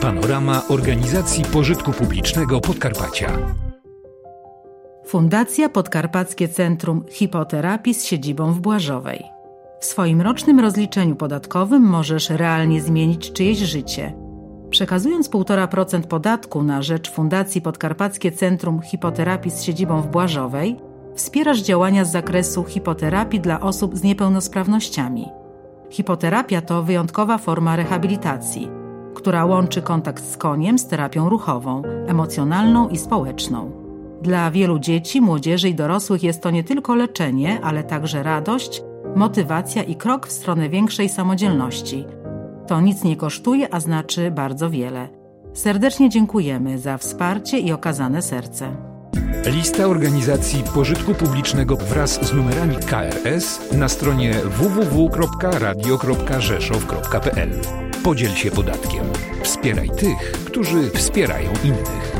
Panorama Organizacji Pożytku Publicznego Podkarpacia. Fundacja Podkarpackie Centrum Hipoterapii z siedzibą w Błażowej. W swoim rocznym rozliczeniu podatkowym możesz realnie zmienić czyjeś życie. Przekazując 1,5% podatku na rzecz Fundacji Podkarpackie Centrum Hipoterapii z siedzibą w Błażowej, wspierasz działania z zakresu hipoterapii dla osób z niepełnosprawnościami. Hipoterapia to wyjątkowa forma rehabilitacji, która łączy kontakt z koniem z terapią ruchową, emocjonalną i społeczną. Dla wielu dzieci, młodzieży i dorosłych jest to nie tylko leczenie, ale także radość, motywacja i krok w stronę większej samodzielności. To nic nie kosztuje, a znaczy bardzo wiele. Serdecznie dziękujemy za wsparcie i okazane serce. Lista organizacji pożytku publicznego wraz z numerami KRS na stronie www.radio.rzeszow.pl. Podziel się podatkiem. Wspieraj tych, którzy wspierają innych.